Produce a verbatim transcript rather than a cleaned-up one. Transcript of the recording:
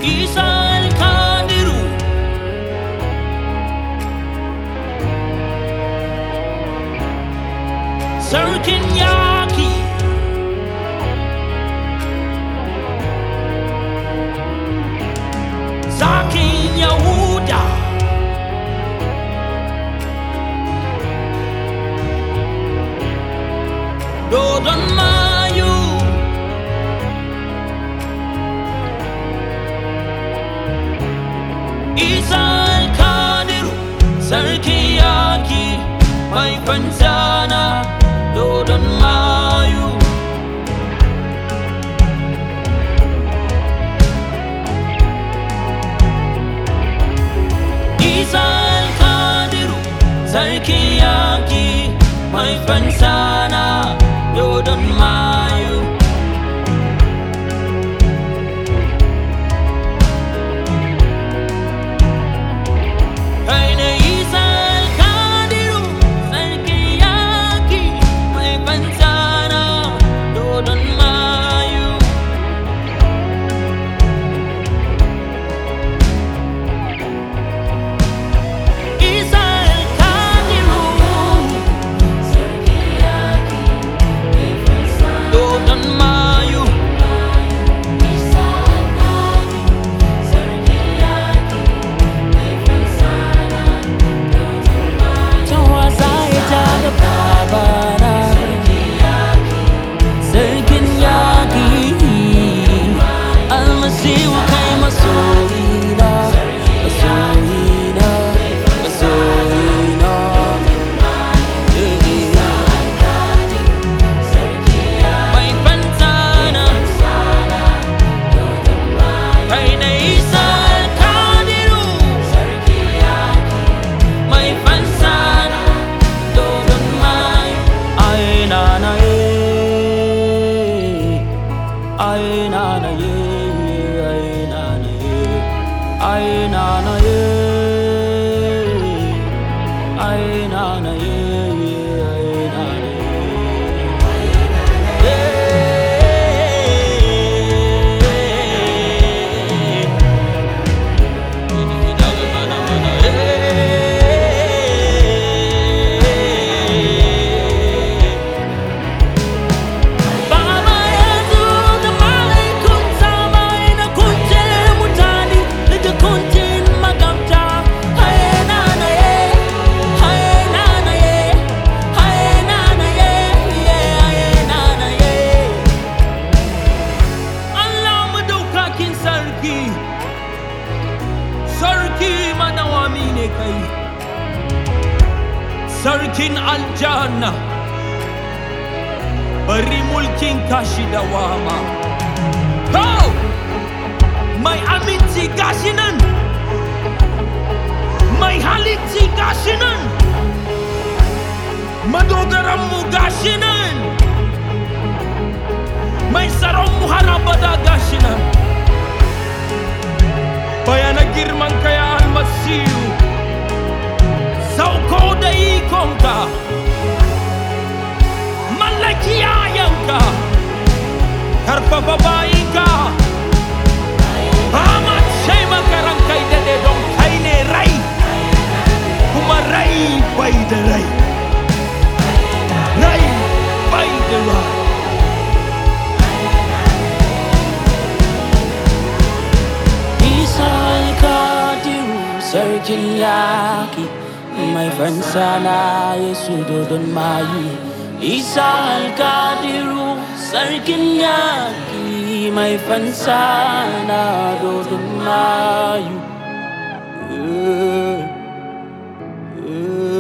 Isa al-Qadiru, sarkin yaki, zakin Yahuda, dodon mayu, Isa al-Qadiru, sarkin yaki, mai fansana, dodon mayu. Isa al-Qadiru, sarkin yaki, mai fansana, dodon mayu. Kai ne Isa al-Qadiru, sarkin yaki, mai fansana, dodon mayu. Isa al-Qadiru, dodon mayu. Tawa zai ja da babana, sarkin yaki, almasihu kai masoyina, masoyina, masoyina. Mai fansana, kai ne Isa al-Qadiru, mai fansana, dodon mayu. Ay nana ye, ay nana ye, ay nana ye, ay nana ye, ay nana ye, ay nana ye. Baba yanzu da malaikun sama ina kunce mutane da kuncin magabta. Haye nana ye, haye nana ye, haye nana ye, haye nana ye. Allah madaukakin sarki, sarki madawami ne kai, sarkin aljanna, bari mulkin kashi dawama. Ho! Mai aminci gashi nan, mai halicci gashi nan, madogaranmu gashi nan, mai tsaronmu har abada gashi nan. Bayana girman ka ya almasihu, sauko da ikonka, mallaki yayanka, karfafa bayinka. Ba ce maka ranka yi daɗe don kai ne rai, kuma rai bai da rai, rai bai da rai. Isa al-Qadiru, sarkin yaki, mai fansana, Yesu dodon mayu. Isa al-Qadiru, sarkin yaki, mai fansana, dodon mayu. Yeah. Yeah.